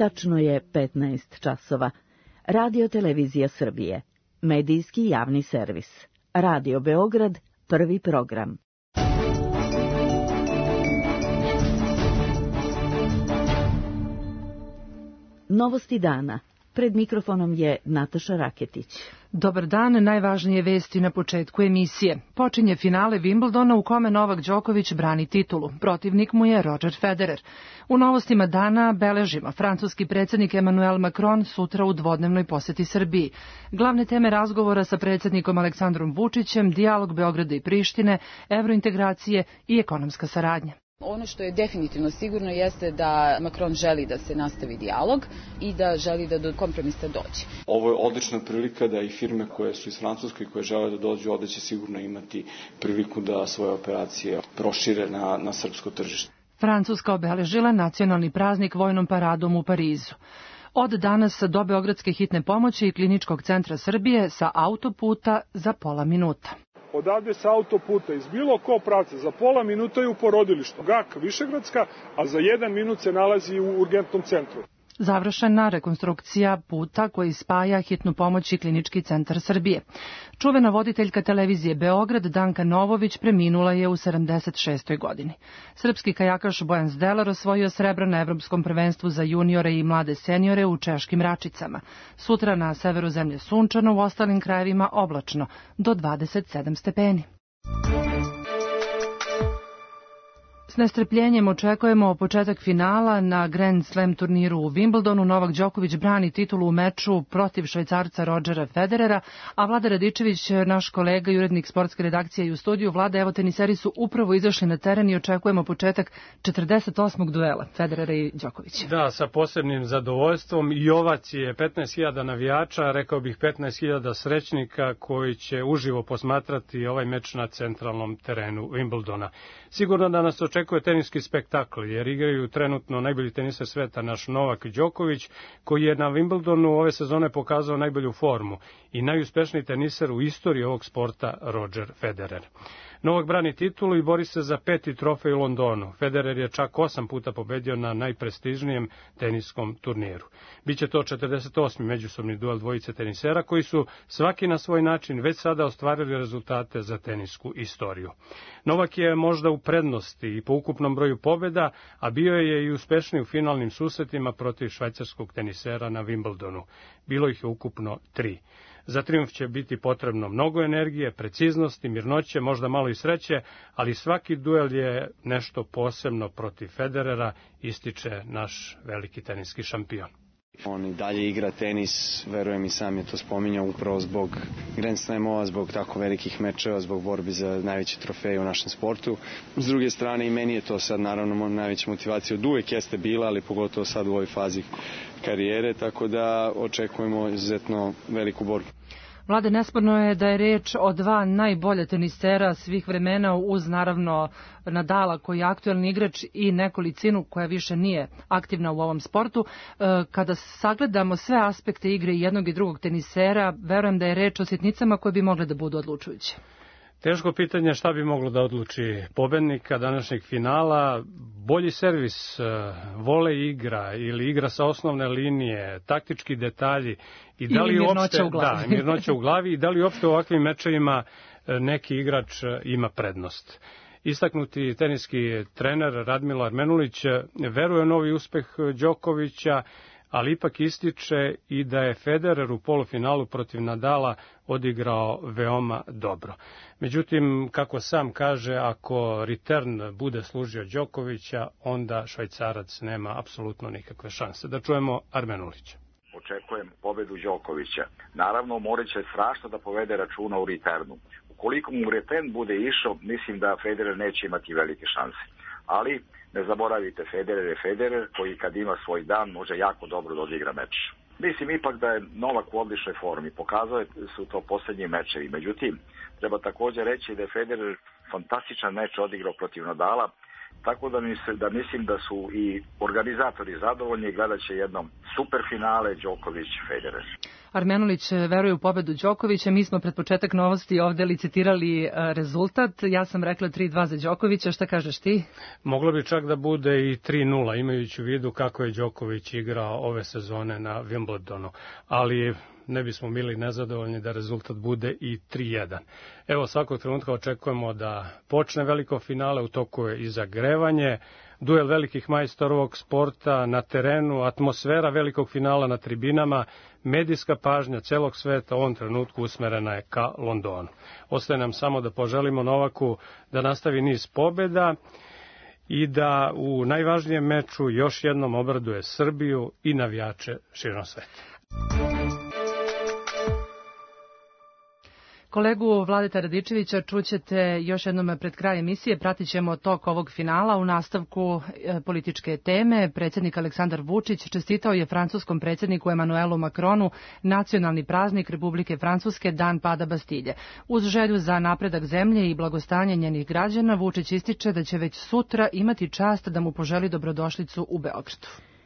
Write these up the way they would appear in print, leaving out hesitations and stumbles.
Tačno je 15 časova. Radio Televizija Srbije. Medijski javni servis. Radio Beograd, prvi program. Novosti dana. Pred mikrofonom je Nataša Raketić. Dobar dan, najvažnije vesti na početku emisije. Počinje finale Wimbledona u kome Novak Đoković brani titulu. Protivnik mu je Roger Federer. U novostima dana beležimo francuski predsjednik Emmanuel Macron sutra u dvodnevnoj poseti Srbiji. Glavne teme razgovora sa predsjednikom Aleksandrom Vučićem, dijalog Beograda i Prištine, evrointegracije i ekonomska saradnja. Ono što je definitivno sigurno jeste da Macron želi da se nastavi dijalog i da želi da do kompromisa dođe. Ovo je odlična prilika da i firme koje su iz Francuske i koje žele da dođu ovde će sigurno imati priliku da svoje operacije prošire na srpsko tržište. Francuska obeležila nacionalni praznik vojnom paradom u Parizu. Od danas do Beogradske hitne pomoći i Kliničkog centra Srbije sa autoputa za pola minuta. Odavde sa autoputa iz bilo ko pravca za pola minuta je u porodilištu. GAK Višegradska, a za 1 minut se nalazi u urgentnom centru. Završena rekonstrukcija puta koji spaja hitnu pomoć i Klinički centar Srbije. Čuvena voditeljka televizije Beograd Danka Novović preminula je u 76. godini. Srpski kajakaš Bojan Zdelar osvojio srebro na Evropskom prvenstvu za juniore i mlade seniore u Češkim Račicama. Sutra na severu zemlje sunčano, u ostalim krajevima oblačno, do 27 stepeni. S nestrpljenjem očekujemo početak finala na Grand Slam turniru u Wimbledonu. Novak Đoković brani titulu u meču protiv Švajcarca Rogera Federera, a Vlada Radičević, naš kolega i urednik sportske redakcije i u studiju. Vlada, evo teniseri su upravo izašli na teren i očekujemo početak 48. duela Federera i Đokovića. Da, sa posebnim zadovoljstvom i ovacije 15.000 navijača, rekao bih 15.000 srećnika koji će uživo posmatrati ovaj meč na centralnom terenu Wimbledona. Sigurno da nas očekuje teniski spektakl, jer igraju trenutno najbolji teniser sveta naš Novak Đoković, koji je na Wimbledonu ove sezone pokazao najbolju formu, i najuspešniji teniser u istoriji ovog sporta Roger Federer. Novak brani titulu i bori se za 5. trofej u Londonu. Federer je čak 8 puta pobedio na najprestižnijem teniskom turniru. Biće to 48. međusobni duel dvojice tenisera koji su svaki na svoj način već sada ostvarili rezultate za tenisku istoriju. Novak je možda u prednosti i po ukupnom broju pobjeda, a bio je i uspešniji u finalnim susretima protiv švajcarskog tenisera na Wimbledonu. Bilo ih je ukupno 3. Za trijumf će biti potrebno mnogo energije, preciznosti, mirnoće, možda malo i sreće, ali svaki duel je nešto posebno protiv Federera, ističe naš veliki teniski šampion. On i dalje igra tenis, verujem i sam je to spominjao, upravo zbog Grand Slamova, zbog tako velikih mečeva, zbog borbi za najveće trofeje u našem sportu. S druge strane i meni je to sad naravno najveća motivacija, od uvek jeste bila, ali pogotovo sad u ovoj fazi karijere, tako da očekujemo izuzetno veliku borbu. Vlade, nesporno je da je reč o dva najbolja tenisera svih vremena, uz naravno Nadala koji je aktuelni igrač i nekolicinu koja više nije aktivna u ovom sportu. Kada sagledamo sve aspekte igre jednog i drugog tenisera, verujem da je reč o sitnicama koje bi mogle da budu odlučujuće. Teško pitanje šta bi moglo da odluči pobednika današnjeg finala. Bolji servis, vole igra ili igra sa osnovne linije, taktički detalji i da li mirnoća u glavi. Da, mirnoća u glavi i da li uopšte u ovakvim mečevima neki igrač ima prednost. Istaknuti teniski trener Radmilo Armenulić veruje u novi uspeh Đokovića, ali ipak ističe i da je Federer u polufinalu protiv Nadala odigrao veoma dobro. Međutim, kako sam kaže, ako return bude služio Đokovića, onda Švajcarac nema apsolutno nikakve šanse. Da čujemo Armenulića. Očekujem pobedu Đokovića. Naravno, morat će strašno da povede računa u returnu. Ukoliko mu return bude išao, mislim da Federer neće imati velike šanse. Ali ne zaboravite, Federer je Federer koji kad ima svoj dan može jako dobro da odigra meč. Mislim ipak da je Novak u odličnoj formi, pokazao su to posljednji mečevi. Međutim, treba također reći da je Federer fantastičan meč odigrao protiv Nadala tako da mislim da su i organizatori zadovoljni i gledat će jedno super finale Đoković-Federer. Armenulić veruje u pobedu Đokovića, mi smo pred početak novosti ovde licitirali rezultat, ja sam rekla 3-2 za Đokovića, šta kažeš ti? Moglo bi čak da bude i 3-0, imajući u vidu kako je Đoković igrao ove sezone na Wimbledonu, ali ne bismo bili nezadovoljni da rezultat bude i 3-1. Evo, svakog trenutka očekujemo da počne veliko finale, u toku je i zagrevanje, duel velikih majstora ovog sporta na terenu, atmosfera velikog finala na tribinama, medijska pažnja celog sveta u ovom trenutku usmerena je ka Londonu. Ostaje nam samo da poželimo Novaku da nastavi niz pobjeda i da u najvažnijem meču još jednom obraduje Srbiju i navijače širom sveta. Kolegu Vladeta Radičevića čućete još jednom pred kraj emisije. Pratit ćemo tok ovog finala. U nastavku političke teme predsjednik Aleksandar Vučić čestitao je francuskom predsjedniku Emanuelu Macronu nacionalni praznik Republike Francuske, Dan pada Bastilje. Uz želju za napredak zemlje i blagostanje njenih građana, Vučić ističe da će već sutra imati čast da mu poželi dobrodošlicu u Beogradu.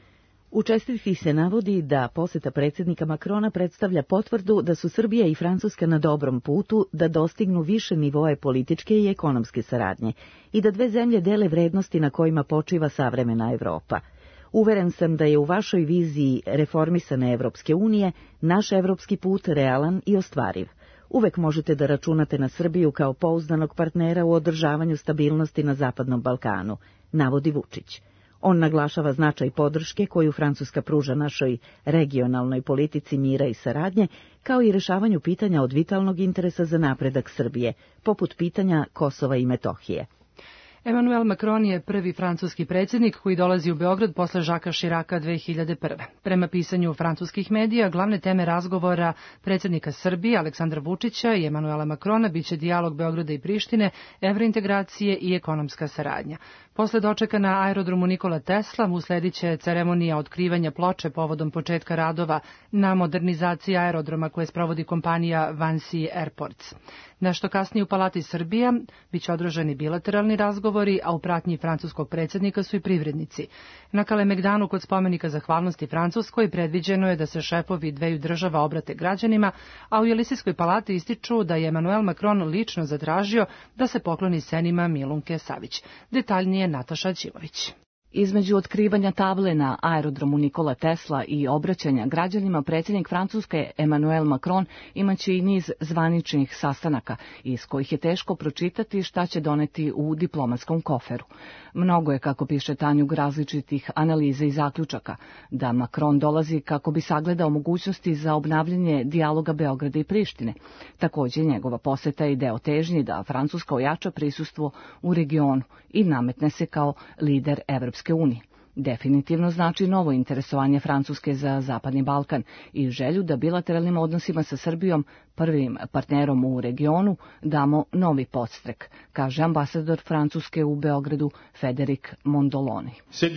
U čestitki se navodi da poseta predsjednika Macrona predstavlja potvrdu da su Srbija i Francuska na dobrom putu da dostignu više nivoe političke i ekonomske saradnje i da dve zemlje dele vrednosti na kojima počiva savremena Evropa. Uveren sam da je u vašoj viziji reformisane Evropske unije naš evropski put realan i ostvariv. Uvek možete da računate na Srbiju kao pouzdanog partnera u održavanju stabilnosti na Zapadnom Balkanu, navodi Vučić. On naglašava značaj podrške koju Francuska pruža našoj regionalnoj politici mira i saradnje, kao i rešavanju pitanja od vitalnog interesa za napredak Srbije, poput pitanja Kosova i Metohije. Emmanuel Macron je prvi francuski predsjednik koji dolazi u Beograd posle Žaka Širaka 2001. Prema pisanju francuskih medija, glavne teme razgovora predsjednika Srbije, Aleksandra Vučića i Emmanuela Macrona biće dijalog Beograda i Prištine, evrointegracije i ekonomska saradnja. Posle dočeka na aerodromu Nikola Tesla usledit će ceremonija otkrivanja ploče povodom početka radova na modernizaciji aerodroma koje sprovodi kompanija Vansi Airports. Nešto kasnije u Palati Srbija biće održani bilateralni razgovori, a u pratnji francuskog predsjednika su i privrednici. Na Kalemegdanu kod spomenika zahvalnosti Francuskoj predviđeno je da se šefovi dveju država obrate građanima, a u Jelisejskoj palati ističu da je Emmanuel Macron lično zatražio da se pokloni senima Milunke Savić. Detaljnije Nataša Ćimović. Između otkrivanja table na aerodromu Nikola Tesla i obraćanja građanima, predsjednik Francuske Emmanuel Macron imaće i niz zvaničnih sastanaka, iz kojih je teško pročitati šta će doneti u diplomatskom koferu. Mnogo je, kako piše Tanjug, različitih analiza i zaključaka, da Macron dolazi kako bi sagledao mogućnosti za obnavljanje dijaloga Beograda i Prištine. Također, njegova poseta je deo težnji da Francuska ojača prisustvo u regionu i nametne se kao lider Evropske unije. Definitivno znači novo interesovanje Francuske za Zapadni Balkan i želju da bilateralnim odnosima sa Srbijom, prvim partnerom u regionu, damo novi podstrek, kaže ambasador Francuske u Beogradu Federic Mondoloni.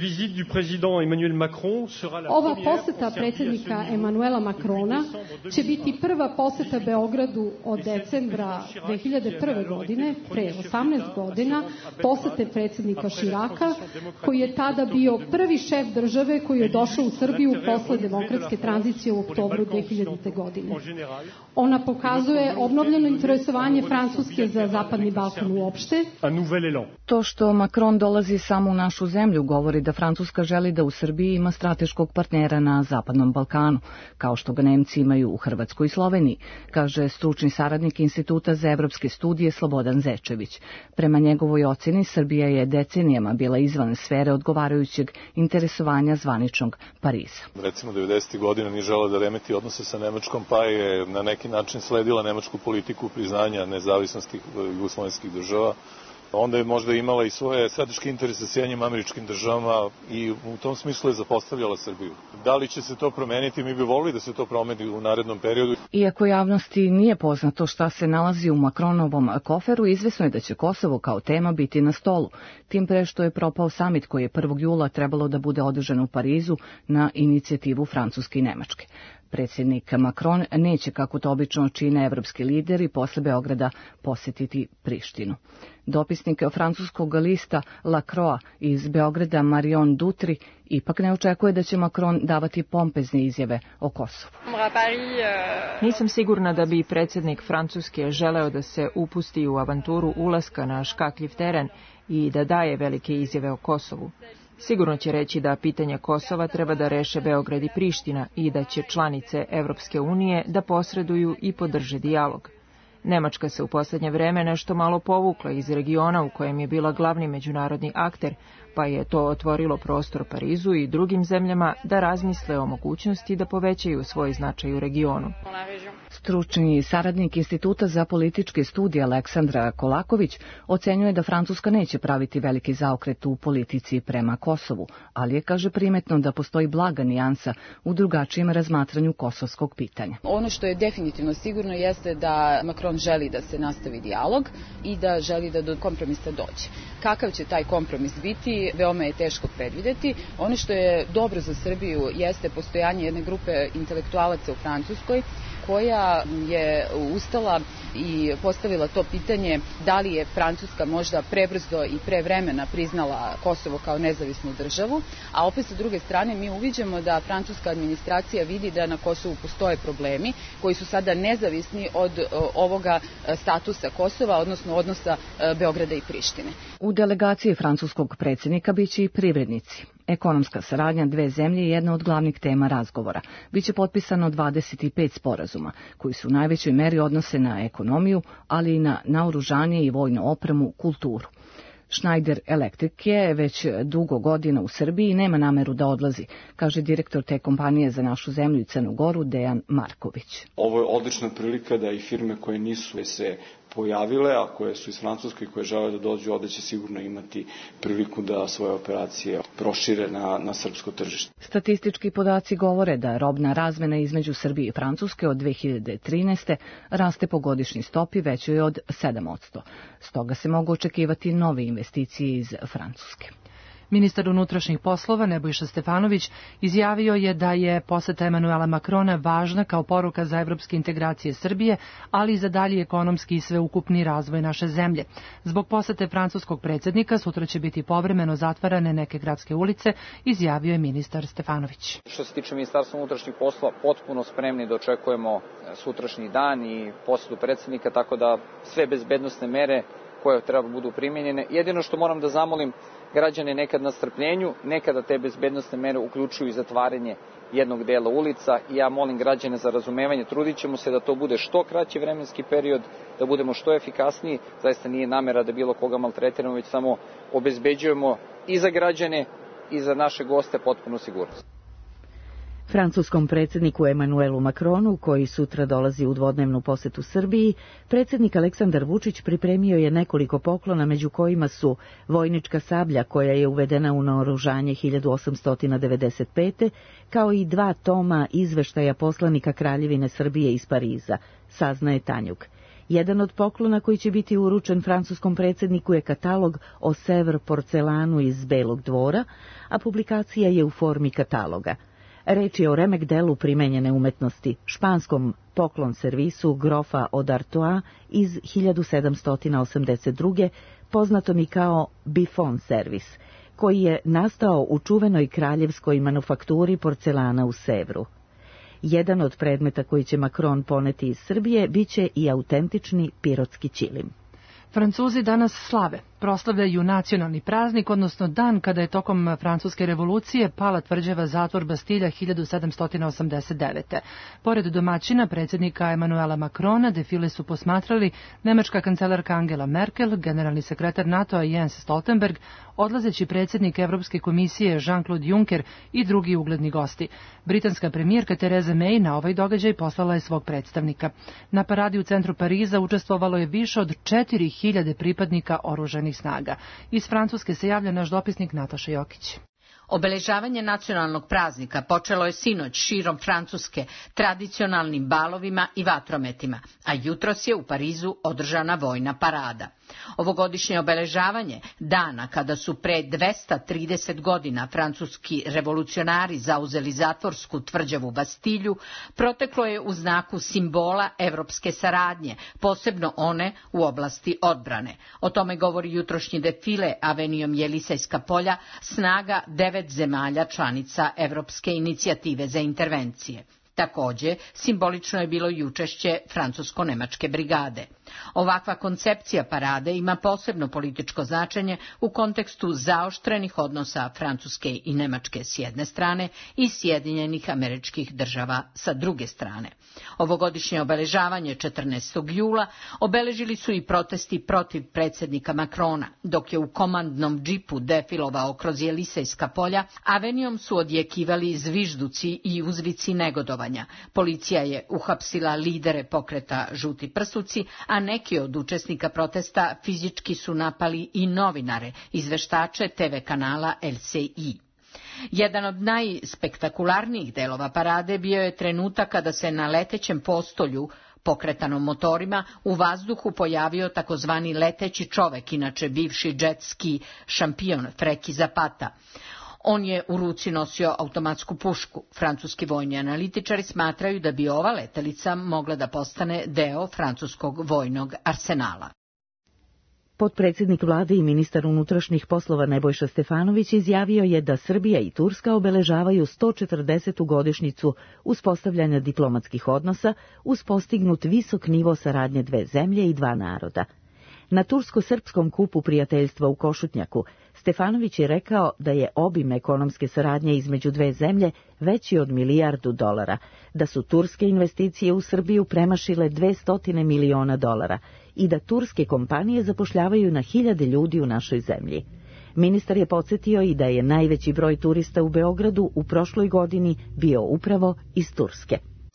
Ova poseta predsjednika Emmanuela Macrona će biti prva poseta Beogradu od decembra 2001. godine, pre 18 godina, posete predsjednika Širaka, koji je tada bio prvi šef države koji je došao u Srbiju posle demokratske tranzicije u oktobru 2000. godine. Ona pokazuje obnovljeno interesovanje Francuske za Zapadni Balkan uopšte. To što Macron dolazi samo u našu zemlju govori da Francuska želi da u Srbiji ima strateškog partnera na Zapadnom Balkanu, kao što ga Nemci imaju u Hrvatskoj i Sloveniji, kaže stručni saradnik Instituta za evropske studije Slobodan Zečević. Prema njegovoj ocjeni, Srbija je decenijama bila izvan sfere odgovarajućeg interesovanja zvaničnog Pariza. Recimo 90. godina nije žela da remeti odnose sa Nemačkom, pa je na neki način sledila nemačku politiku priznanja nezavisnosti jugoslovenskih država. Onda je možda imala i svoje strateške interese sa Sjedinjenim Američkim Državama i u tom smislu je zapostavljala Srbiju. Da li će se to promeniti? Mi bi volili da se to promeni u narednom periodu. Iako javnosti nije poznato šta se nalazi u Macronovom koferu, izvesno je da će Kosovo kao tema biti na stolu, tim pre što je propao samit koji je 1. jula trebalo da bude održan u Parizu na inicijativu Francuske i Nemačke. Predsjednik Macron neće, kako to obično čine evropski lideri, posle Beograda posjetiti Prištinu. Dopisnik francuskog lista La Croix iz Beograda Marion Dutri ipak ne očekuje da će Macron davati pompezne izjave o Kosovu. Nisam sigurna da bi predsjednik Francuske želeo da se upusti u avanturu ulaska na škakljiv teren i da daje velike izjave o Kosovu. Sigurno će reći da pitanje Kosova treba da reše Beograd i Priština i da će članice Evropske unije da posreduju i podrže dijalog. Nemačka se u posljednje vreme nešto malo povukla iz regiona u kojem je bila glavni međunarodni akter, pa je to otvorilo prostor Parizu i drugim zemljama da razmisle o mogućnosti da povećaju svoj značaj u regionu. Stručni saradnik Instituta za političke studije Aleksandra Kolaković ocenjuje da Francuska neće praviti veliki zaokret u politici prema Kosovu, ali je, kaže, primetno da postoji blaga nijansa u drugačijem razmatranju kosovskog pitanja. Ono što je definitivno sigurno jeste da Macron želi da se nastavi dijalog i da želi da do kompromisa dođe. Kakav će taj kompromis biti, veoma je teško predvideti. Ono što je dobro za Srbiju jeste postojanje jedne grupe intelektualaca u Francuskoj koja je ustala i postavila to pitanje da li je Francuska možda prebrzo i prevremena priznala Kosovo kao nezavisnu državu, a opet sa druge strane mi uviđamo da francuska administracija vidi da na Kosovu postoje problemi koji su sada nezavisni od ovoga statusa Kosova, odnosno odnosa Beograda i Prištine. U delegaciji francuskog predsjednika biće i privrednici. Ekonomska saradnja dve zemlje je jedna od glavnih tema razgovora. Biće potpisano 25 sporazuma, koji su u najvećoj meri odnose na ekonomiju, ali i na naoružanje i vojnu opremu, kulturu. Schneider Electric je već dugo godina u Srbiji i nema nameru da odlazi, kaže direktor te kompanije za našu zemlju i Crnu Goru Dejan Marković. Ovo je odlična prilika da i firme koje nisu se pojavile, a koje su iz Francuske i koje žele da dođu ovde će sigurno imati priliku da svoje operacije prošire na srpsko tržište. Statistički podaci govore da robna razmena između Srbije i Francuske od 2013. raste po godišnjoj stopi većoj od 7%. Stoga se mogu očekivati nove investicije iz Francuske. Ministar unutrašnjih poslova Nebojša Stefanović izjavio je da je poseta Emanuela Macrona važna kao poruka za evropske integracije Srbije, ali i za dalji ekonomski i sveukupni razvoj naše zemlje. Zbog posete francuskog predsjednika sutra će biti povremeno zatvarane neke gradske ulice, izjavio je ministar Stefanović. Što se tiče Ministarstva unutrašnjih poslova, potpuno spremni da očekujemo sutrašnji dan i posetu predsjednika, tako da sve bezbednosne mere koje treba budu primjenjene. Jedino što moram da zamolim građane nekad na strpljenju, nekada te bezbednosne mere uključuju i zatvaranje jednog dela ulica i ja molim građane za razumevanje, trudit ćemo se da to bude što kraći vremenski period, da budemo što efikasniji, zaista nije namera da bilo koga maltretiramo, već samo obezbeđujemo i za građane i za naše goste potpunu sigurnost. Francuskom predsjedniku Emanuelu Macronu, koji sutra dolazi u dvodnevnu posetu Srbiji, predsjednik Aleksandar Vučić pripremio je nekoliko poklona, među kojima su vojnička sablja koja je uvedena u naoružanje 1895. kao i 2 toma izveštaja poslanika Kraljevine Srbije iz Pariza, saznaje Tanjug. Jedan od poklona koji će biti uručen francuskom predsjedniku je katalog o Sevr porcelanu iz Belog dvora, a publikacija je u formi kataloga. Reč je o remek delu primenjene umetnosti, španskom poklon servisu grofa od Artois iz 1782. poznatom i kao Buffon servis, koji je nastao u čuvenoj kraljevskoj manufakturi porcelana u Sevru. Jedan od predmeta koji će Macron poneti iz Srbije biće i autentični pirotski ćilim. Francuzi danas slave. Proslavljaju nacionalni praznik, odnosno dan kada je tokom Francuske revolucije pala tvrđava zatvor Bastilja 1789. Pored domaćina predsjednika Emanuela Macrona defile su posmatrali nemačka kancelarka Angela Merkel, generalni sekretar NATO-a Jens Stoltenberg, odlazeći predsjednik Evropske komisije Jean-Claude Juncker i drugi ugledni gosti. Britanska premijerka Theresa May na ovaj događaj poslala je svog predstavnika. Na paradi u centru Pariza učestvovalo je više od 4000 pripadnika oružanih snaga. Iz Francuske se javlja naš dopisnik Nataša Jokić. Obeležavanje nacionalnog praznika počelo je sinoć širom Francuske tradicionalnim balovima i vatrometima, a jutros je u Parizu održana vojna parada. Ovogodišnje obeležavanje dana kada su pre 230 godina francuski revolucionari zauzeli zatvorsku tvrđavu Bastilju proteklo je u znaku simbola evropske saradnje, posebno one u oblasti odbrane. O tome govori jutrošnji defile avenijom Jelisejska polja snaga 9 zemalja članica Evropske inicijative za intervencije. Takođe, simbolično je bilo i učešće francusko-nemačke brigade. Ovakva koncepcija parade ima posebno političko značenje u kontekstu zaoštrenih odnosa Francuske i Nemačke s jedne strane i Sjedinjenih Američkih Država sa druge strane. Ovogodišnje obeležavanje 14. jula obeležili su i protesti protiv predsjednika Macrona, dok je u komandnom džipu defilovao kroz Jelisejska polja, avenijom su odjekivali zvižduci i uzvici negodovanja. Policija je uhapsila lidere pokreta Žuti prsuci, a neki od učesnika protesta fizički su napali i novinare, izveštače TV kanala LCI. Jedan od najspektakularnijih delova parade bio je trenutak kada se na letećem postolju, pokretanom motorima, u vazduhu pojavio takozvani leteći čovek, inače bivši džetski šampion Freki Zapata. On je u ruci nosio automatsku pušku. Francuski vojni analitičari smatraju da bi ova letelica mogla da postane deo francuskog vojnog arsenala. Potpredsjednik vlade i ministar unutrašnjih poslova Nebojša Stefanović izjavio je da Srbija i Turska obeležavaju 140. godišnjicu uspostavljanja diplomatskih odnosa uz postignut visok nivo saradnje dve zemlje i dva naroda. Na tursko-srpskom kupu prijateljstva u Košutnjaku Stefanović je rekao da je obim ekonomske saradnje između dve zemlje veći od $1 milijardu, da su turske investicije u Srbiju premašile $200 miliona i da turske kompanije zapošljavaju na 1000 ljudi u našoj zemlji. Ministar je podsjetio i da je najveći broj turista u Beogradu u prošloj godini bio upravo iz Turske.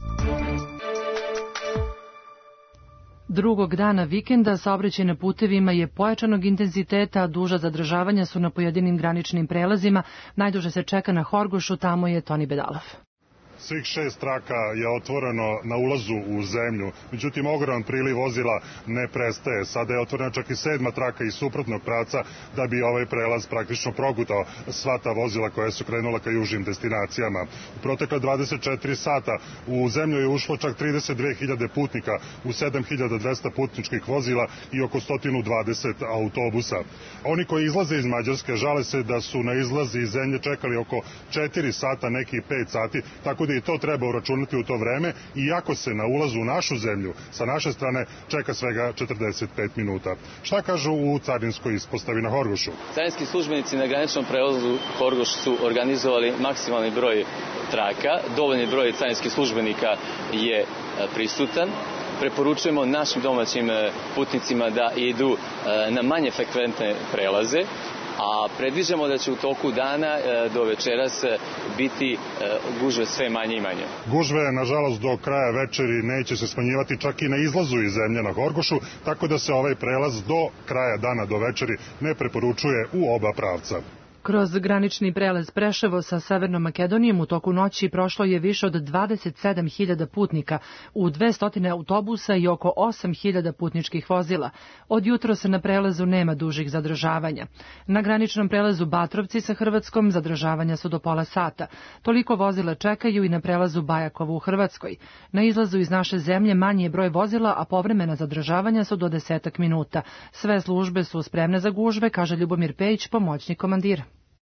Drugog dana vikenda saobraćaj na putevima je pojačanog intenziteta, a duža zadržavanja su na pojedinim graničnim prelazima. Najduže se čeka na Horgošu, tamo je Toni Bedalov. Svih 6 traka je otvoreno na ulazu u zemlju, međutim ogroman priliv vozila ne prestaje. Sada je otvorena čak i 7. traka iz suprotnog pravca da bi ovaj prelaz praktično progutao sva ta vozila koja su krenula ka južnim destinacijama. U protekle 24 sata u zemlju je ušlo čak 32.000 putnika u 7.200 putničkih vozila i oko 120 autobusa. Oni koji izlaze iz Mađarske žale se da su na izlazi iz zemlje čekali oko 4 sata, neki 5 sati, tako da i to treba uračunati u to vreme, iako se na ulazu u našu zemlju sa naše strane čeka svega 45 minuta. Šta kažu u carinskoj ispostavi na Horgošu? Carinski službenici na graničnom prelazu Horgoš su organizovali maksimalni broj traka, dovoljni broj carinskih službenika je prisutan. Preporučujemo našim domaćim putnicima da idu na manje frekventne prelaze, a predviđamo da će u toku dana do večeras biti gužve sve manje i manje. Gužve, nažalost, do kraja večeri neće se smanjivati čak i na izlazu iz zemlje na Horgošu, tako da se ovaj prelaz do kraja dana do večeri ne preporučuje u oba pravca. Kroz granični prelaz Preševo sa Severnom Makedonijom u toku noći prošlo je više od 27.000 putnika u 200 autobusa i oko 8.000 putničkih vozila. Od jutra se na prelazu nema dužih zadržavanja. Na graničnom prelazu Batrovci sa Hrvatskom zadržavanja su do pola sata. Toliko vozila čekaju i na prelazu Bajakovo u Hrvatskoj. Na izlazu iz naše zemlje manji je broj vozila, a povremena zadržavanja su do 10 minuta. Sve službe su spremne za gužve, kaže Ljubomir Pejić, pomoćnik komandira.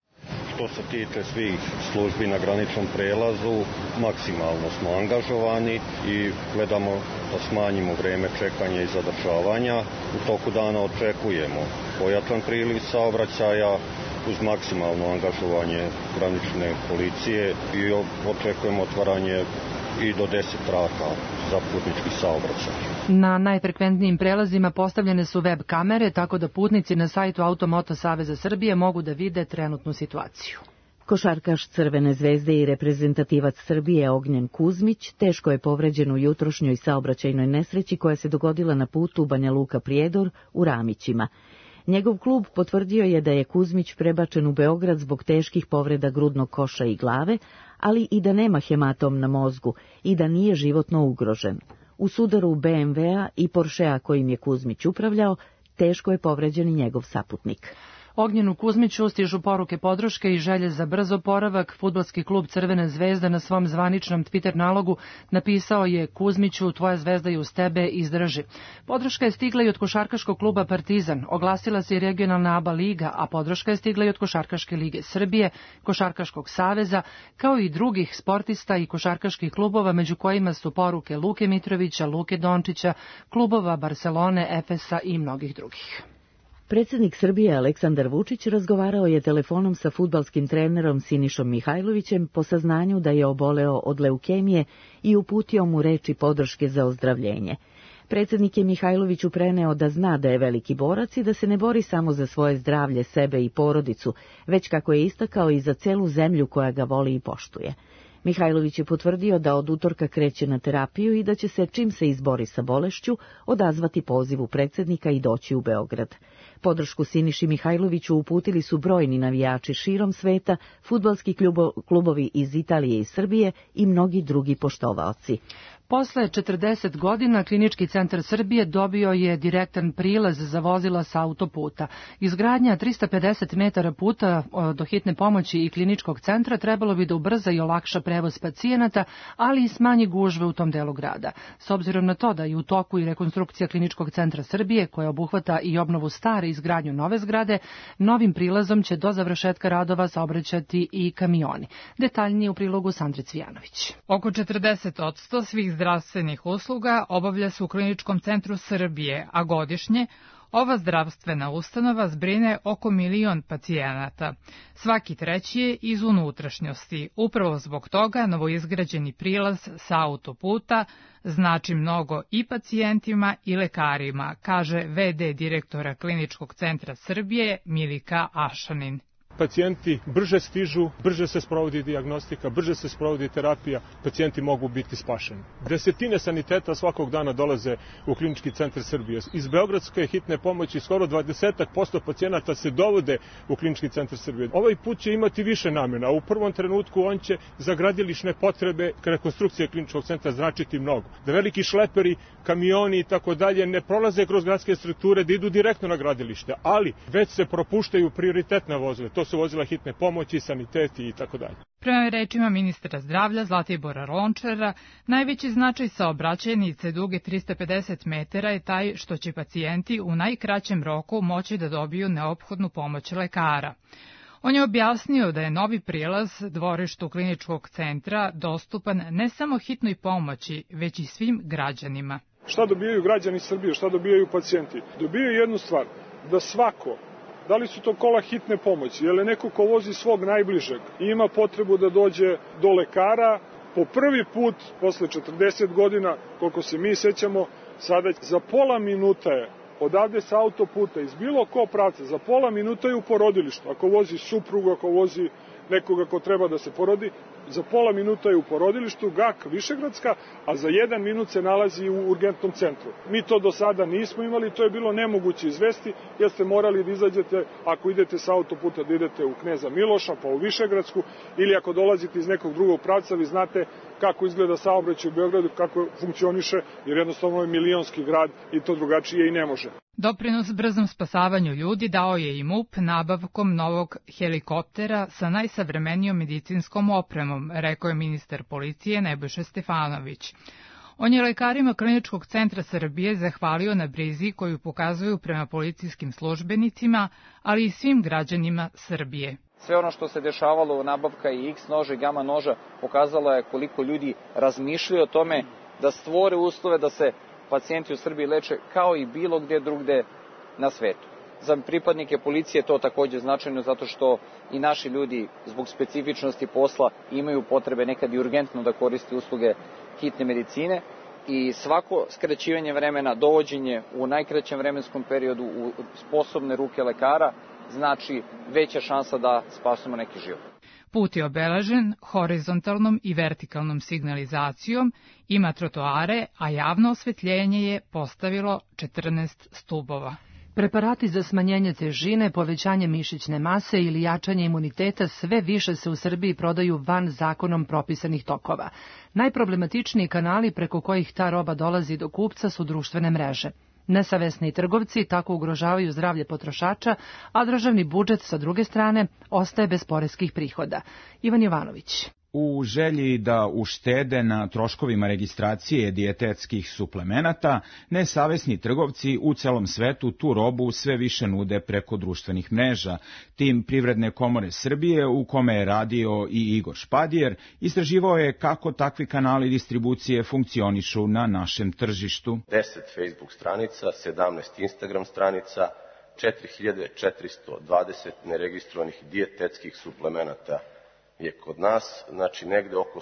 Što se tiče svih službi na graničnom prelazu, maksimalno smo angažovani i gledamo da smanjimo vreme čekanja i zadržavanja. U toku dana očekujemo pojačan priliv saobraćaja uz maksimalno angažovanje granične policije i očekujemo otvaranje i do 10 traka za putnički saobraćaj. Na najfrekventnijim prelazima postavljene su web kamere, tako da putnici na sajtu Automoto Saveza Srbije mogu da vide trenutnu situaciju. Košarkaš Crvene zvezde i reprezentativac Srbije Ognjen Kuzmić teško je povređen u jutrošnjoj saobraćajnoj nesreći koja se dogodila na putu Banja Luka-Prijedor u Ramićima. Njegov klub potvrdio je da je Kuzmić prebačen u Beograd zbog teških povreda grudnog koša i glave, ali i da nema hematom na mozgu i da nije životno ugrožen. U sudaru BMW-a i Porschea kojim je Kuzmić upravljao, teško je povređen i njegov saputnik. Ognjenu Kuzmiću stižu poruke podrške i želje za brz oporavak. Fudbalski klub Crvena zvezda na svom zvaničnom Twitter nalogu napisao je: Kuzmiću, tvoja zvezda je uz tebe, izdrži. Podrška je stigla i od košarkaškog kluba Partizan. Oglasila se i regionalna ABA liga, a podrška je stigla i od Košarkaške lige Srbije, Košarkaškog saveza, kao i drugih sportista i košarkaških klubova, među kojima su poruke Luke Mitrovića, Luke Dončića, klubova Barcelone, Efesa i mnogih drugih. Predsjednik Srbije Aleksandar Vučić razgovarao je telefonom sa fudbalskim trenerom Sinišom Mihajlovićem po saznanju da je oboleo od leukemije i uputio mu reči podrške za ozdravljenje. Predsjednik je Mihajloviću preneo da zna da je veliki borac i da se ne bori samo za svoje zdravlje, sebe i porodicu, već, kako je istakao, i za celu zemlju koja ga voli i poštuje. Mihajlović je potvrdio da od utorka kreće na terapiju i da će se, čim se izbori sa bolešću, odazvati pozivu predsjednika i doći u Beograd. Podršku Siniši Mihajloviću uputili su brojni navijači širom sveta, fudbalski klubovi iz Italije i Srbije i mnogi drugi poštovaoci. Posle 40 godina Klinički centar Srbije dobio je direktan prilaz za vozila sa autoputa. Izgradnja 350 metara puta do hitne pomoći i kliničkog centra trebalo bi da ubrza i olakša prevoz pacijenata, ali i smanji gužve u tom delu grada. S obzirom na to da je u toku i rekonstrukcija Kliničkog centra Srbije, koja obuhvata i obnovu stare i izgradnju nove zgrade, novim prilazom će do završetka radova saobraćati i kamioni. Detaljnije u prilogu Sandre Cvijanović. Oko 40% svih zdravstvenih usluga obavlja se u Kliničkom centru Srbije, a godišnje ova zdravstvena ustanova zbrine oko 1 milion pacijenata. Svaki treći je iz unutrašnjosti. Upravo zbog toga novoizgrađeni prilaz sa autoputa znači mnogo i pacijentima i lekarima, kaže VD direktora Kliničkog centra Srbije Milika Ašanin. Pacijenti brže stižu, brže se sprovodi dijagnostika, brže se sprovodi terapija, pacijenti mogu biti spašeni. Desetine saniteta svakog dana dolaze u Klinički centar Srbije. Iz beogradske hitne pomoći skoro 20% pacijenata se dovode u Klinički centar Srbije. Ovaj put će imati više namjena. U prvom trenutku on će za gradilišne potrebe rekonstrukcije Kliničkog centra značiti mnogo. Da veliki šleperi, kamioni i tako dalje ne prolaze kroz gradske strukture, da idu direktno na gradilište, ali već se propuštaju prioritetna vozila. To su vozila hitne pomoći, saniteti i tako dalje. Prema rečima ministra zdravlja Zlatibora Lončara, najveći značaj saobraćajnice duge 350 metara je taj što će pacijenti u najkraćem roku moći da dobiju neophodnu pomoć lekara. On je objasnio da je novi prilaz dvorištu Kliničkog centra dostupan ne samo hitnoj pomoći, već i svim građanima. Šta dobijaju građani Srbije, šta dobijaju pacijenti? Dobijaju jednu stvar, da svako, da li su to kola hitne pomoći, je li neko ko vozi svog najbližeg i ima potrebu da dođe do lekara, po prvi put posle 40 godina, koliko se mi sećamo, sada za pola minuta je odavde sa autoputa iz bilo ko pravca, za pola minuta je u porodilištu. Ako vozi suprugu, ako vozi nekoga ko treba da se porodi, za pola minuta je u porodilištu, GAK Višegradska, a za 1 minut se nalazi u urgentnom centru. Mi to do sada nismo imali, to je bilo nemoguće izvesti, jer ste morali da izađete, ako idete sa autoputa, da idete u Kneza Miloša, pa u Višegradsku, ili ako dolazite iz nekog drugog pravca, vi znate kako izgleda saobraćaj u Beogradu, kako funkcioniše, jer jednostavno je milionski grad i to drugačije i ne može. Doprinos brzom spasavanju ljudi dao je i MUP nabavkom novog helikoptera sa najsavremenijom medicinskom opremom, rekao je ministar policije Nebojša Stefanović. On je lekarima Kliničkog centra Srbije zahvalio na brizi koju pokazuju prema policijskim službenicima, ali i svim građanima Srbije. Sve ono što se dešavalo, nabavka i X noža i gama noža, pokazalo je koliko ljudi razmišljaju o tome da stvore uslove da se pacijenti u Srbiji leče kao i bilo gde drugde na svetu. Za pripadnike policije je to takođe značajno zato što i naši ljudi zbog specifičnosti posla imaju potrebe nekad i urgentno da koriste usluge hitne medicine i svako skraćivanje vremena, dovođenje u najkraćem vremenskom periodu u sposobne ruke lekara znači veća šansa da spasimo neki život. Put je obeležen horizontalnom i vertikalnom signalizacijom, ima trotoare, a javno osvetljenje je postavilo 14 stubova. Preparati za smanjenje težine, povećanje mišićne mase ili jačanje imuniteta sve više se u Srbiji prodaju van zakonom propisanih tokova. Najproblematičniji kanali preko kojih ta roba dolazi do kupca su društvene mreže. Nesavesni trgovci tako ugrožavaju zdravlje potrošača, a državni budžet sa druge strane ostaje bez poreskih prihoda. Ivan Jovanović. U želji da uštede na troškovima registracije dijetetskih suplemenata, nesavesni trgovci u celom svetu tu robu sve više nude preko društvenih mreža. Tim Privredne komore Srbije, u kome je radio i Igor Špadijer, istraživao je kako takvi kanali distribucije funkcionišu na našem tržištu. 10 Facebook stranica, 17 Instagram stranica, 4420 neregistrovanih dijetetskih suplemenata je kod nas, znači negde oko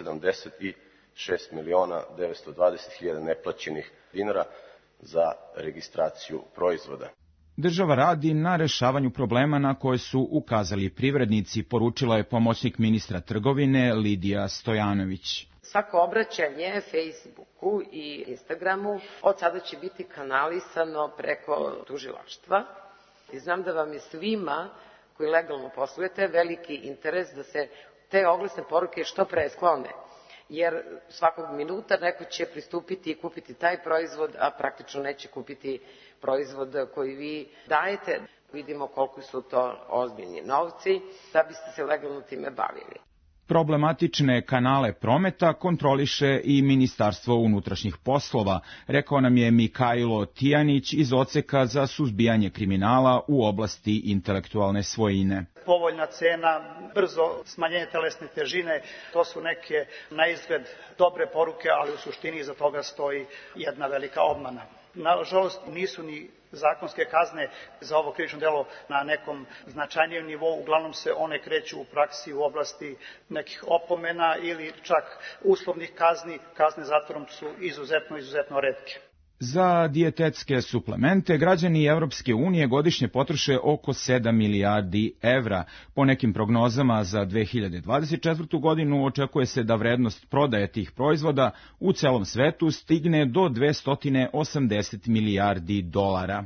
176.920.000 neplaćenih dinara za registraciju proizvoda. Država radi na rešavanju problema na koje su ukazali privrednici, poručila je pomoćnik ministra trgovine Lidija Stojanović. Svako obraćanje Facebooku i Instagramu od sada će biti kanalisano preko tužilaštva. I znam da vam je svima koji legalno poslujete veliki interes da se te oglasne poruke što pre sklone, jer svakog minuta neko će pristupiti i kupiti taj proizvod, a praktično neće kupiti proizvod koji vi dajete. Vidimo koliko su to ozbiljni novci da biste se legalno time bavili. Problematične kanale prometa kontroliše i Ministarstvo unutrašnjih poslova, rekao nam je Mikajlo Tijanić iz Odseka za suzbijanje kriminala u oblasti intelektualne svojine. Povoljna cena, brzo smanjenje telesne težine, to su neke na izgled dobre poruke, ali u suštini iza toga stoji jedna velika obmana. Nažalost, nisu ni zakonske kazne za ovo krivično delo na nekom značajnijem nivou, uglavnom se one kreću u praksi u oblasti nekih opomena ili čak uslovnih kazni. Kazne zatvorom su izuzetno retke. Za dijetetske suplemente građani Evropske unije godišnje potroše oko 7 milijardi evra. Po nekim prognozama za 2024. godinu očekuje se da vrednost prodaje tih proizvoda u celom svetu stigne do 280 milijardi dolara.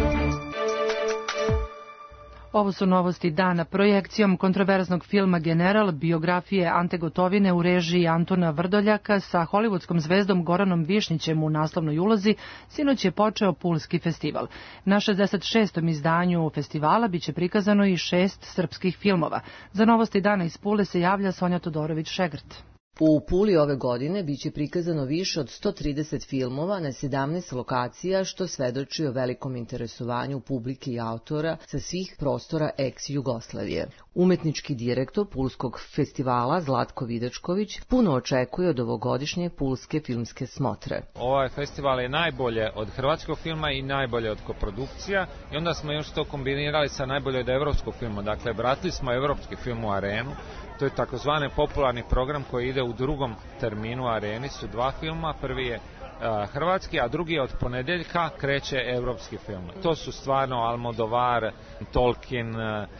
Ovo su novosti dana. Projekcijom kontroverznog filma General, biografije Ante Gotovine u režiji Antuna Vrdoljaka sa hollywoodskom zvezdom Goranom Višnjićem u naslovnoj ulozi, sinoć je počeo Pulski festival. Na 66. izdanju festivala biće prikazano i 6 srpskih filmova. Za novosti dana iz Pule se javlja Sonja Todorović-Šegrt. U Puli ove godine biće prikazano više od 130 filmova na 17 lokacija, što svedoči o velikom interesovanju publike i autora sa svih prostora ex-Jugoslavije. Umetnički direktor Pulskog festivala Zlatko Vidačković puno očekuje od ovogodišnje Pulske filmske smotre. Ovaj festival je najbolje od hrvatskog filma i najbolje od koprodukcija i onda smo još to kombinirali sa najbolje od evropskog filma. Dakle, vratili smo evropski film u arenu. To je takozvani popularni program koji ide u drugom terminu areni. Su 2 filma, prvi je hrvatski, a drugi je od ponedeljka kreće evropski film. To su stvarno Almodovar, Tolkien,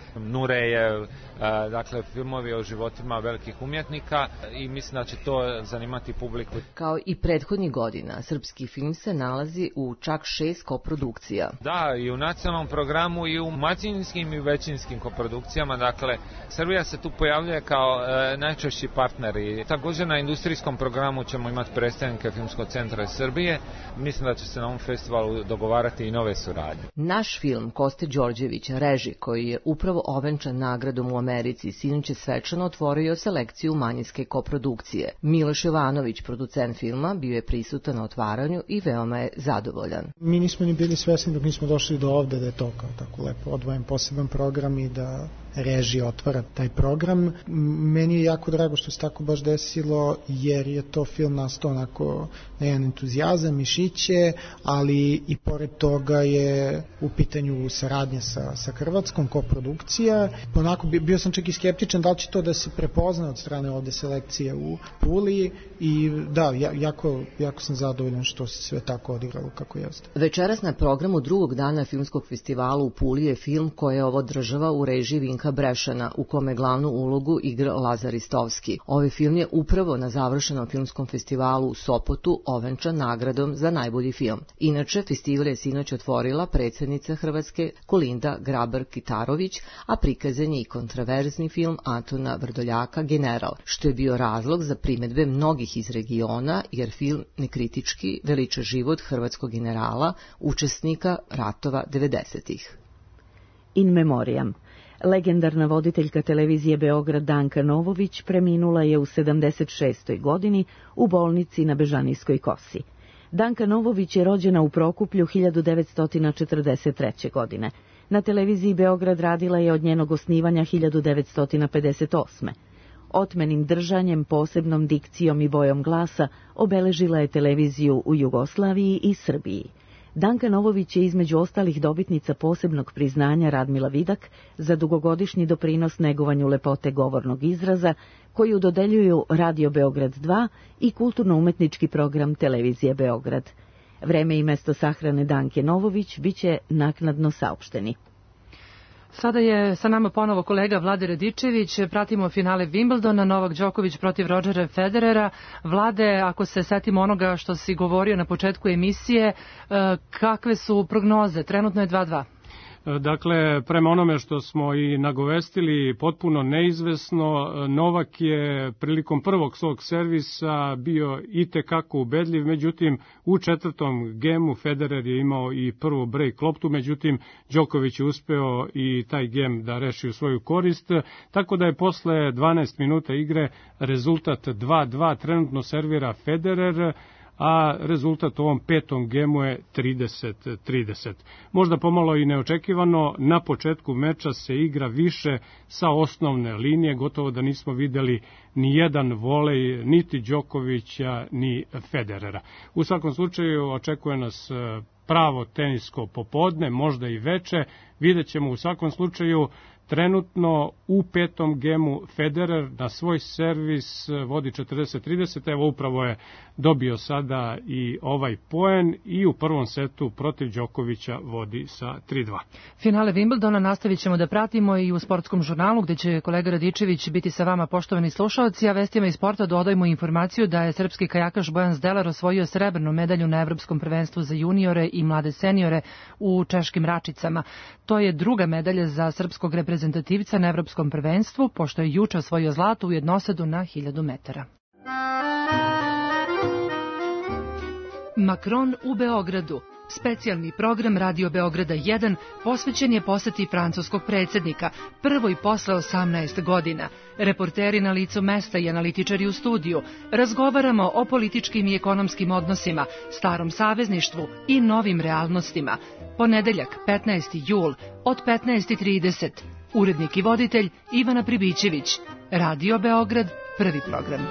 Nurejev, dakle filmovi o životima velikih umjetnika i mislim da će to zanimati publiku. Kao i prethodnih godina, srpski film se nalazi u čak 6 koprodukcija. Da, i u nacionalnom programu i u manjinskim i većinskim koprodukcijama, dakle Srbija se tu pojavljuje kao najčešći partner i također na industrijskom programu ćemo imati predstavnike Filmskog centra Srbije. Mislim da će se na ovom festivalu dogovarati i nove suradnje. Naš film Koste Đorđević, reži, koji je upravo ovenčan nagradom u Americi, sinoć je svečano otvorio selekciju manjinske koprodukcije. Miloš Jovanović, producent filma, bio je prisutan na otvaranju i veoma je zadovoljan. Mi nismo ni bili svesni dok nismo došli do ovde da je to kao tako lepo odvojen poseban program i da režija otvara taj program. Meni je jako drago što se tako baš desilo, jer je to film nastao onako na jedan entuzijazam i šiće, ali i pored toga je u pitanju saradnja sa Hrvatskom, koprodukcija. Onako bio sam čak i skeptičan da li će to da se prepozna od strane ovde selekcije u Puli i da, jako sam zadovoljan što se sve tako odigralo kako jeste. Večeras na programu drugog dana Filmskog festivala u Puli je film koji je ovo država u režiji Vinka Brešana, u kome glavnu ulogu igra Lazar Istovski. Ovaj film je upravo na završenom filmskom festivalu u Sopotu ovenčan venčan nagradom za najbolji film. Inače, festival je sinoć otvorila predsjednica Hrvatske Kolinda Grabar-Kitarović, a prikazan je i kontraverzni film Antona Vrdoljaka General, što je bio razlog za primedbe mnogih iz regiona, jer film nekritički veliča život hrvatskog generala, učesnika ratova 90-ih. In memoriam. Legendarna voditeljka televizije Beograd Danka Novović preminula je u 76. godini u bolnici na Bežanijskoj kosi. Danka Novović je rođena u Prokuplju 1943. godine. Na televiziji Beograd radila je od njenog osnivanja 1958. Otmenim držanjem, posebnom dikcijom i bojom glasa obeležila je televiziju u Jugoslaviji i Srbiji. Danka Novović je između ostalih dobitnica posebnog priznanja Radmila Vidak za dugogodišnji doprinos negovanju lepote govornog izraza, koju dodeljuju Radio Beograd 2 i kulturno-umetnički program Televizije Beograd. Vreme i mesto sahrane Danke Novović biće naknadno saopšteni. Sada je sa nama ponovo kolega Vlade Radičević. Pratimo finale Wimbledona, Novak Đoković protiv Rodgera Federera. Vlade, ako se setimo onoga što si govorio na početku emisije, kakve su prognoze? Trenutno je 2-2. Dakle, prema onome što smo i nagovestili, potpuno neizvesno. Novak je prilikom prvog svog servisa bio itekako ubedljiv, međutim u četvrtom gemu Federer je imao i prvu break loptu, međutim Đoković je uspeo i taj gem da reši u svoju korist, tako da je posle 12 minuta igre rezultat 2-2, trenutno servira Federer, a rezultat u ovom petom gemu je 30-30. Možda pomalo i neočekivano, na početku meča se igra više sa osnovne linije, gotovo da nismo videli ni jedan volej, niti Đokovića, ni Federera. U svakom slučaju očekuje nas pravo tenisko popodne, možda i veče, vidjet ćemo u svakom slučaju. Trenutno u petom gemu Federer na svoj servis vodi 40-30, evo upravo je dobio sada i ovaj poen i u prvom setu protiv Đokovića vodi sa 3-2. Finale Wimbledona nastavit ćemo da pratimo i u sportskom žurnalu gde će kolega Radičević biti sa vama, poštovani slušalci, a vestima iz sporta dodajemo informaciju da je srpski kajakaš Bojan Zdelar osvojio srebrnu medalju na Evropskom prvenstvu za juniore i mlade seniore u Češkim Račicama. To je druga medalja za srpskog reprezentativca na Evropskom prvenstvu, pošto je juče osvojio zlato u jednosadu na 1000 metara. Macron u Beogradu. Specijalni program Radio Beograda 1 posvećen je poseti francuskog predsjednika, prvoj posle 18 godina. Reporteri na licu mesta i analitičari u studiju. Razgovaramo o političkim i ekonomskim odnosima, starom savezništvu i novim realnostima. Ponedeljak, 15. jul, od 15:30. Urednik i voditelj Ivana Pribićević. Radio Beograd, prvi program.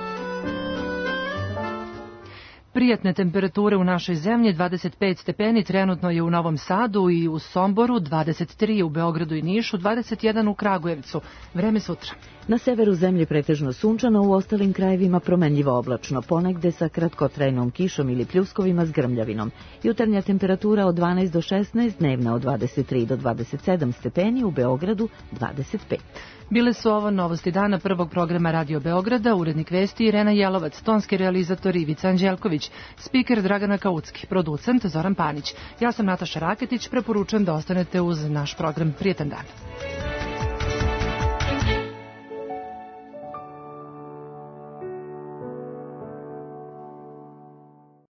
Prijatne temperature u našoj zemlji, 25 stepeni, trenutno je u Novom Sadu i u Somboru, 23 u Beogradu i Nišu, 21 u Kragujevcu. Vreme sutra. Na severu zemlje pretežno sunčano, u ostalim krajevima promenljivo oblačno, ponegde sa kratkotrajnom kišom ili pljuskovima s grmljavinom. Jutarnja temperatura od 12 do 16, dnevna od 23 do 27 stepeni, u Beogradu 25. Bile su ovo novosti dana prvog programa Radio Beograda, urednik vesti Irena Jelovac, tonski realizator Ivica Anđelković, spiker Dragana Kaucki, producent Zoran Panić. Ja sam Nataša Raketić, preporučujem da ostanete uz naš program. Prijetan dan.